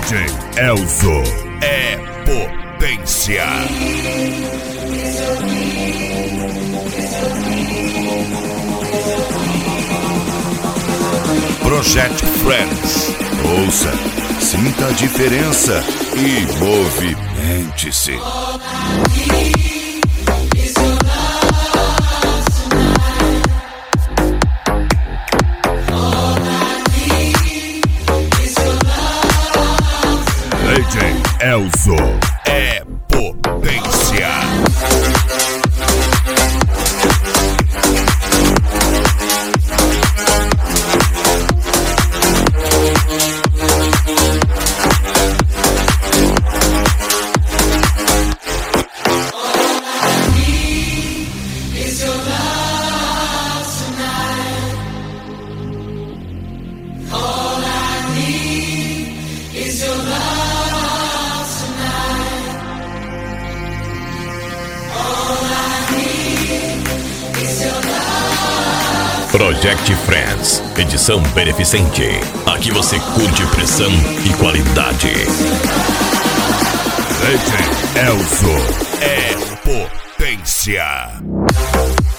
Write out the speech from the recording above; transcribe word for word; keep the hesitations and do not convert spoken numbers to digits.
D J Elzo é potência. Project Friends. Ouça, sinta a diferença e movimente-se. D J Elzo é potência. Project Friends, edição beneficente. Aqui você curte pressão e qualidade. D J Elzo é potência.